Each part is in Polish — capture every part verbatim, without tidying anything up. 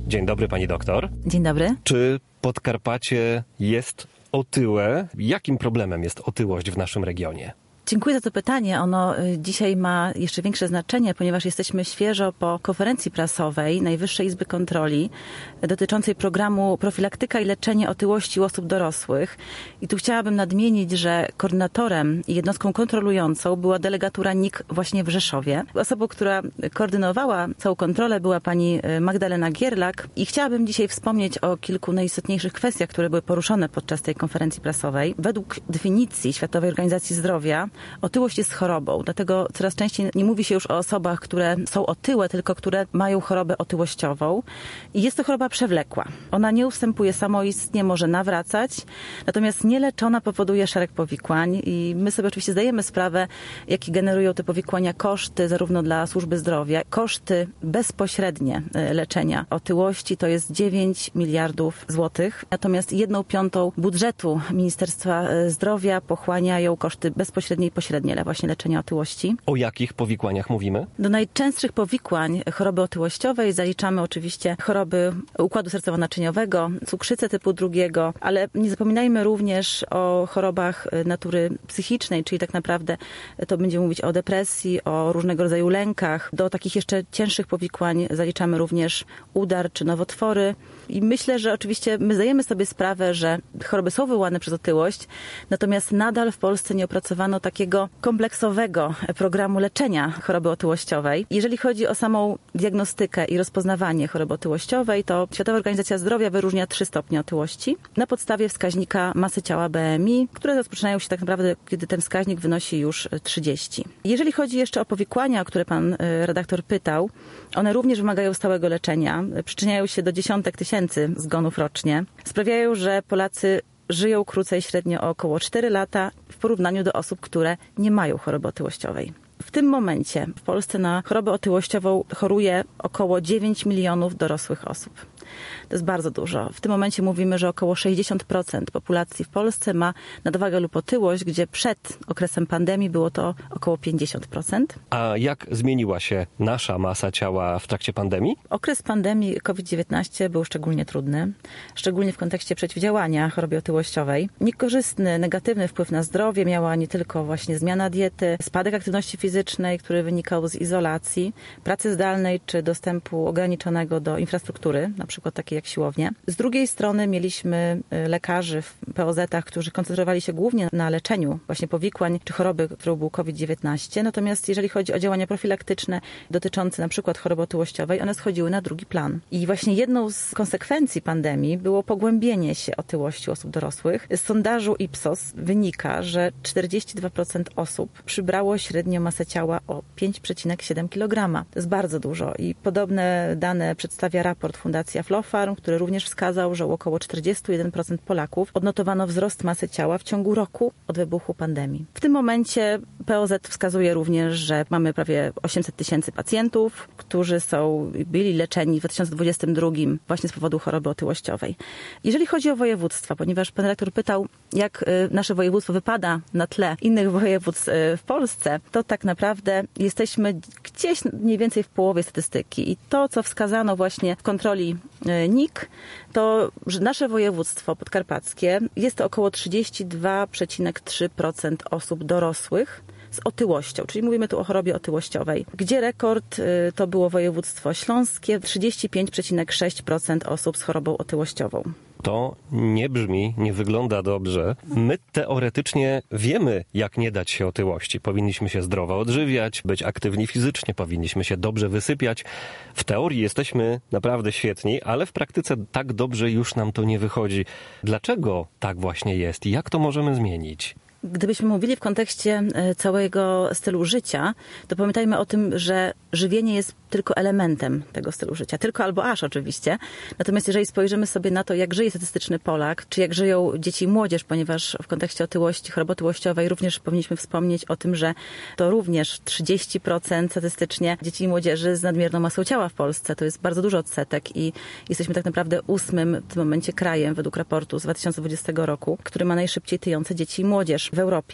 Dzień dobry, pani doktor. Dzień dobry. Czy Podkarpacie jest otyłe? Jakim problemem jest otyłość w naszym regionie? Dziękuję za to pytanie. Ono dzisiaj ma jeszcze większe znaczenie, ponieważ jesteśmy świeżo po konferencji prasowej Najwyższej Izby Kontroli dotyczącej programu Profilaktyka i leczenie otyłości u osób dorosłych. I tu chciałabym nadmienić, że koordynatorem i jednostką kontrolującą była delegatura N I K właśnie w Rzeszowie. Osobą, która koordynowała całą kontrolę, była pani Magdalena Gierlak. I chciałabym dzisiaj wspomnieć o kilku najistotniejszych kwestiach, które były poruszone podczas tej konferencji prasowej. Według definicji Światowej Organizacji Zdrowia otyłość jest chorobą, dlatego coraz częściej nie mówi się już o osobach, które są otyłe, tylko które mają chorobę otyłościową. I jest to choroba przewlekła. Ona nie ustępuje samoistnie, może nawracać, natomiast nieleczona powoduje szereg powikłań i my sobie oczywiście zdajemy sprawę, jakie generują te powikłania koszty zarówno dla służby zdrowia. Koszty bezpośrednie leczenia otyłości to jest dziewięć miliardów złotych, natomiast jedną piątą budżetu Ministerstwa Zdrowia pochłaniają koszty bezpośrednie i pośrednie właśnie leczenia otyłości. O jakich powikłaniach mówimy? Do najczęstszych powikłań choroby otyłościowej zaliczamy oczywiście choroby układu sercowo-naczyniowego, cukrzycę typu drugiego, ale nie zapominajmy również o chorobach natury psychicznej, czyli tak naprawdę to będziemy mówić o depresji, o różnego rodzaju lękach. Do takich jeszcze cięższych powikłań zaliczamy również udar czy nowotwory. I myślę, że oczywiście my zdajemy sobie sprawę, że choroby są wywołane przez otyłość, natomiast nadal w Polsce nie opracowano takiego kompleksowego programu leczenia choroby otyłościowej. Jeżeli chodzi o samą diagnostykę i rozpoznawanie choroby otyłościowej, to Światowa Organizacja Zdrowia wyróżnia trzy stopnie otyłości na podstawie wskaźnika masy ciała B M I, które rozpoczynają się tak naprawdę, kiedy ten wskaźnik wynosi już trzydzieści. Jeżeli chodzi jeszcze o powikłania, o które pan redaktor pytał, one również wymagają stałego leczenia, przyczyniają się do dziesiątek tysięcy zgonów rocznie, sprawiają, że Polacy żyją krócej średnio o około cztery lata w porównaniu do osób, które nie mają choroby otyłościowej. W tym momencie w Polsce na chorobę otyłościową choruje około dziewięć milionów dorosłych osób. To jest bardzo dużo. W tym momencie mówimy, że około sześćdziesiąt procent populacji w Polsce ma nadwagę lub otyłość, gdzie przed okresem pandemii było to około pięćdziesiąt procent. A jak zmieniła się nasza masa ciała w trakcie pandemii? Okres pandemii COVID dziewiętnaście był szczególnie trudny, szczególnie w kontekście przeciwdziałania chorobie otyłościowej. Niekorzystny, negatywny wpływ na zdrowie miała nie tylko właśnie zmiana diety, spadek aktywności fizycznej, który wynikał z izolacji, pracy zdalnej czy dostępu ograniczonego do infrastruktury, na przykład takiej jak siłownie. Z drugiej strony mieliśmy lekarzy w P O Z-ach, którzy koncentrowali się głównie na leczeniu właśnie powikłań czy choroby, którą był COVID dziewiętnaście. Natomiast jeżeli chodzi o działania profilaktyczne dotyczące na przykład choroby otyłościowej, one schodziły na drugi plan. I właśnie jedną z konsekwencji pandemii było pogłębienie się otyłości osób dorosłych. Z sondażu Ipsos wynika, że czterdzieści dwa procent osób przybrało średnio masę ciała o pięć przecinek siedem kilograma. To jest bardzo dużo i podobne dane przedstawia raport Fundacji Aflofarm, który również wskazał, że u około czterdzieści jeden procent Polaków odnotowano wzrost masy ciała w ciągu roku od wybuchu pandemii. W tym momencie P O Z wskazuje również, że mamy prawie osiemset tysięcy pacjentów, którzy są, byli leczeni w dwa tysiące dwudziestym drugim właśnie z powodu choroby otyłościowej. Jeżeli chodzi o województwa, ponieważ pan redaktor pytał, jak nasze województwo wypada na tle innych województw w Polsce, to tak naprawdę jesteśmy gdzieś mniej więcej w połowie statystyki. I to, co wskazano właśnie w kontroli N I K, to że nasze województwo podkarpackie jest to około trzydzieści dwa przecinek trzy procent osób dorosłych z otyłością, czyli mówimy tu o chorobie otyłościowej, gdzie rekord to było województwo śląskie, trzydzieści pięć przecinek sześć procent osób z chorobą otyłościową. To nie brzmi, nie wygląda dobrze. My teoretycznie wiemy, jak nie dać się otyłości. Powinniśmy się zdrowo odżywiać, być aktywni fizycznie, powinniśmy się dobrze wysypiać. W teorii jesteśmy naprawdę świetni, ale w praktyce tak dobrze już nam to nie wychodzi. Dlaczego tak właśnie jest i jak to możemy zmienić? Gdybyśmy mówili w kontekście całego stylu życia, to pamiętajmy o tym, że żywienie jest tylko elementem tego stylu życia. Tylko albo aż oczywiście. Natomiast jeżeli spojrzymy sobie na to, jak żyje statystyczny Polak, czy jak żyją dzieci i młodzież, ponieważ w kontekście otyłości, choroby otyłościowej również powinniśmy wspomnieć o tym, że to również trzydzieści procent statystycznie dzieci i młodzieży z nadmierną masą ciała w Polsce. To jest bardzo dużo odsetek i jesteśmy tak naprawdę ósmym w tym momencie krajem według raportu z dwa tysiące dwudziestego roku, który ma najszybciej tyjące dzieci i młodzież w Europie.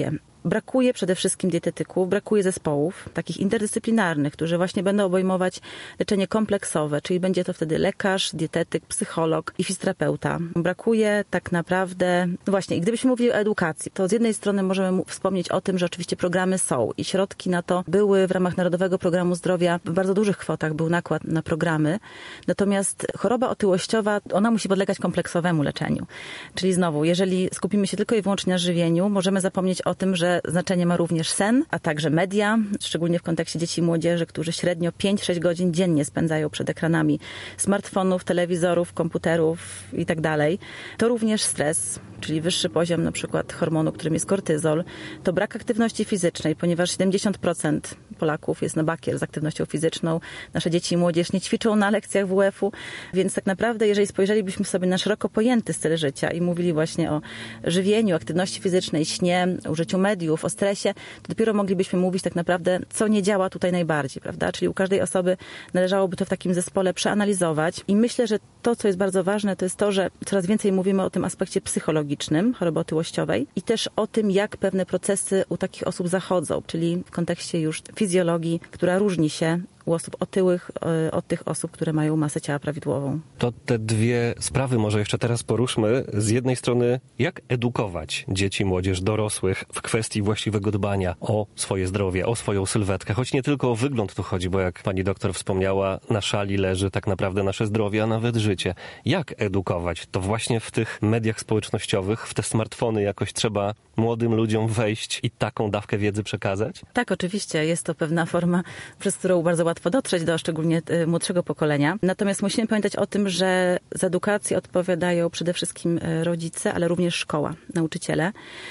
Brakuje przede wszystkim dietetyków, brakuje zespołów takich interdyscyplinarnych, którzy właśnie będą obejmować leczenie kompleksowe, czyli będzie to wtedy lekarz, dietetyk, psycholog i fizjoterapeuta. Brakuje tak naprawdę, no właśnie, i gdybyśmy mówili o edukacji, to z jednej strony możemy wspomnieć o tym, że oczywiście programy są i środki na to były w ramach Narodowego Programu Zdrowia, w bardzo dużych kwotach był nakład na programy, natomiast choroba otyłościowa, ona musi podlegać kompleksowemu leczeniu. Czyli znowu, jeżeli skupimy się tylko i wyłącznie na żywieniu, możemy zapomnieć o tym, że znaczenie ma również sen, a także media, szczególnie w kontekście dzieci i młodzieży, którzy średnio pięć sześć godzin dziennie spędzają przed ekranami smartfonów, telewizorów, komputerów i tak dalej. To również stres, czyli wyższy poziom na przykład hormonu, którym jest kortyzol. To brak aktywności fizycznej, ponieważ siedemdziesiąt procent Polaków jest na bakier z aktywnością fizyczną. Nasze dzieci i młodzież nie ćwiczą na lekcjach W F-u, więc tak naprawdę, jeżeli spojrzelibyśmy sobie na szeroko pojęty styl życia i mówili właśnie o żywieniu, aktywności fizycznej, śnie, użyciu mediów, o stresie, to dopiero moglibyśmy mówić tak naprawdę, co nie działa tutaj najbardziej, prawda? Czyli u każdej osoby należałoby to w takim zespole przeanalizować i myślę, że to, co jest bardzo ważne, to jest to, że coraz więcej mówimy o tym aspekcie psychologicznym choroby otyłościowej i też o tym, jak pewne procesy u takich osób zachodzą, czyli w kontekście już fizjologii, która różni się u osób otyłych od tych osób, które mają masę ciała prawidłową. To te dwie sprawy może jeszcze teraz poruszmy. Z jednej strony, jak edukować dzieci, młodzież, dorosłych w kwestii właściwego dbania o swoje zdrowie, o swoją sylwetkę, choć nie tylko o wygląd tu chodzi, bo jak pani doktor wspomniała, na szali leży tak naprawdę nasze zdrowie, a nawet życie. Jak edukować? To właśnie w tych mediach społecznościowych, w te smartfony jakoś trzeba młodym ludziom wejść i taką dawkę wiedzy przekazać? Tak, oczywiście. Jest to pewna forma, przez którą bardzo łatwo dotrzeć do szczególnie młodszego pokolenia. Natomiast musimy pamiętać o tym, że za edukację odpowiadają przede wszystkim rodzice, ale również szkoła, nauczyciele.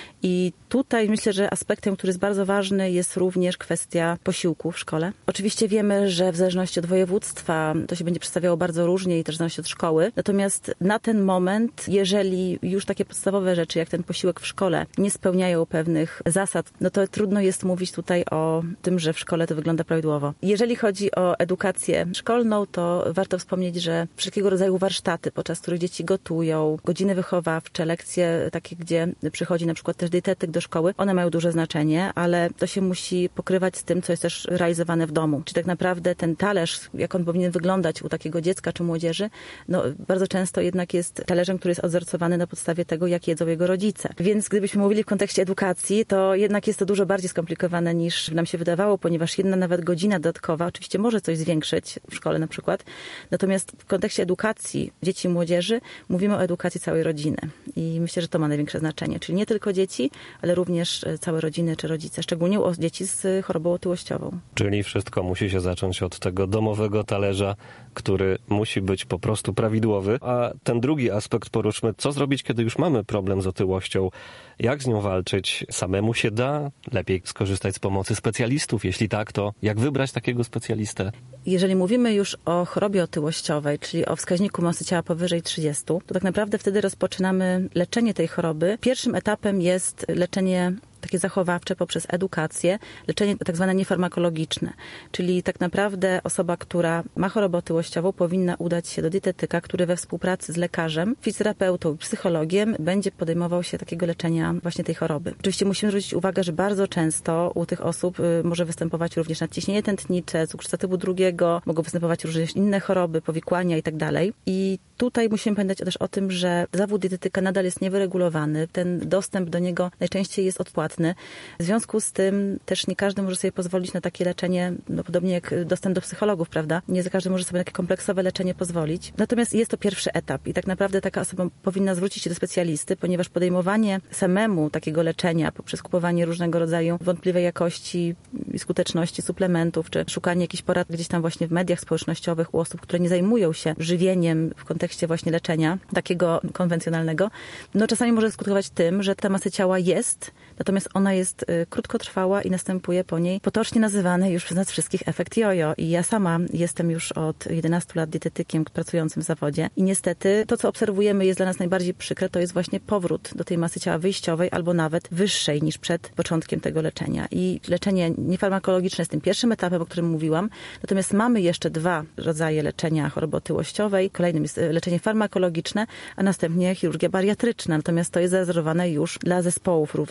I tutaj myślę, że aspektem, który jest bardzo ważny, jest również kwestia posiłku w szkole. Oczywiście wiemy, że w zależności od województwa to się będzie przedstawiało bardzo różnie i też w zależności od szkoły. Natomiast na ten moment, jeżeli już takie podstawowe rzeczy, jak ten posiłek w szkole, nie spełniają pewnych zasad, no to trudno jest mówić tutaj o tym, że w szkole to wygląda prawidłowo. Jeżeli chodzi o edukację szkolną, to warto wspomnieć, że wszelkiego rodzaju warsztaty, podczas których dzieci gotują, godziny wychowawcze, lekcje takie, gdzie przychodzi na przykład też dietetyk do szkoły, one mają duże znaczenie, ale to się musi pokrywać z tym, co jest też realizowane w domu. Czy tak naprawdę ten talerz, jak on powinien wyglądać u takiego dziecka czy młodzieży, no bardzo często jednak jest talerzem, który jest odzorcowany na podstawie tego, jak jedzą jego rodzice. Więc gdybyśmy mówili w kontekście edukacji, to jednak jest to dużo bardziej skomplikowane niż nam się wydawało, ponieważ jedna nawet godzina dodatkowa oczywiście może coś zwiększyć w szkole na przykład. Natomiast w kontekście edukacji dzieci i młodzieży mówimy o edukacji całej rodziny. I myślę, że to ma największe znaczenie. Czyli nie tylko dzieci, ale również całe rodziny czy rodzice, szczególnie u dzieci z chorobą otyłościową. Czyli wszystko musi się zacząć od tego domowego talerza, który musi być po prostu prawidłowy. A ten drugi aspekt poruszmy, co zrobić, kiedy już mamy problem z otyłością? Jak z nią walczyć? Samemu się da? Lepiej skorzystać z pomocy specjalistów? Jeśli tak, to jak wybrać takiego specjalistę? Jeżeli mówimy już o chorobie otyłościowej, czyli o wskaźniku masy ciała powyżej trzydzieści, to tak naprawdę wtedy rozpoczynamy leczenie tej choroby. Pierwszym etapem jest leczenie takie zachowawcze poprzez edukację, leczenie tak zwane niefarmakologiczne. Czyli tak naprawdę osoba, która ma chorobę otyłościową, powinna udać się do dietetyka, który we współpracy z lekarzem, fizjoterapeutą, psychologiem będzie podejmował się takiego leczenia właśnie tej choroby. Oczywiście musimy zwrócić uwagę, że bardzo często u tych osób może występować również nadciśnienie tętnicze, cukrzyca typu drugiego, mogą występować również inne choroby, powikłania i tak dalej. I tutaj musimy pamiętać też o tym, że zawód dietetyka nadal jest niewyregulowany. Ten dostęp do niego najczęściej jest odpłatny. W związku z tym też nie każdy może sobie pozwolić na takie leczenie, no podobnie jak dostęp do psychologów, prawda? Nie za każdy może sobie na takie kompleksowe leczenie pozwolić. Natomiast jest to pierwszy etap i tak naprawdę taka osoba powinna zwrócić się do specjalisty, ponieważ podejmowanie samemu takiego leczenia poprzez kupowanie różnego rodzaju wątpliwej jakości i skuteczności suplementów, czy szukanie jakichś porad gdzieś tam właśnie w mediach społecznościowych u osób, które nie zajmują się żywieniem w kontekście właśnie leczenia takiego konwencjonalnego, no czasami może skutkować tym, że ta masa ciała jest, natomiast ona jest y, krótkotrwała i następuje po niej potocznie nazywany już przez nas wszystkich efekt jojo. I ja sama jestem już od jedenastu lat dietetykiem pracującym w zawodzie i niestety to, co obserwujemy, jest dla nas najbardziej przykre, to jest właśnie powrót do tej masy ciała wyjściowej albo nawet wyższej niż przed początkiem tego leczenia. I leczenie niefarmakologiczne jest tym pierwszym etapem, o którym mówiłam. Natomiast mamy jeszcze dwa rodzaje leczenia choroby otyłościowej. Kolejnym jest leczenie farmakologiczne, a następnie chirurgia bariatryczna. Natomiast to jest zarezerwowane już dla zespołów również interdyscyplinarnych,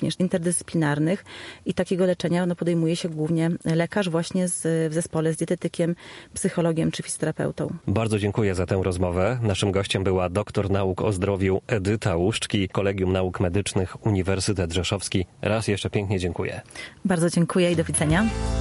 interdyscyplinarnych i takiego leczenia no, podejmuje się głównie lekarz właśnie z, w zespole z dietetykiem, psychologiem czy fizjoterapeutą. Bardzo dziękuję za tę rozmowę. Naszym gościem była doktor nauk o zdrowiu Edyta Łuszczki, Kolegium Nauk Medycznych Uniwersytet Rzeszowski. Raz jeszcze pięknie dziękuję. Bardzo dziękuję i do widzenia.